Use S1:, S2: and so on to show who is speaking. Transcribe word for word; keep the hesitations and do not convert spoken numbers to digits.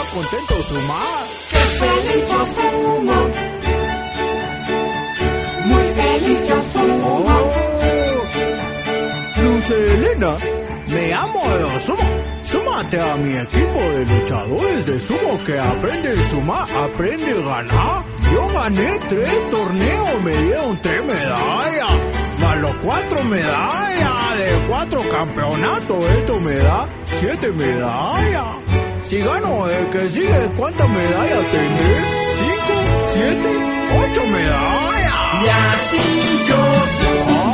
S1: contento sumar.
S2: ¡Qué feliz yo sumo! Muy feliz yo sumo.
S1: Oh, Luz Helena, me amo de sumo. Súmate a mi equipo de luchadores de sumo que aprende a sumar, aprende a ganar. Yo gané tres torneos, me dieron tres medallas. Más los cuatro medallas de cuatro campeonatos, esto me da siete medallas. Si gano el que sigue, ¿cuántas medallas tendré? ¿Cinco? ¿Siete? ¿Ocho medallas?
S2: Y así yo sumo.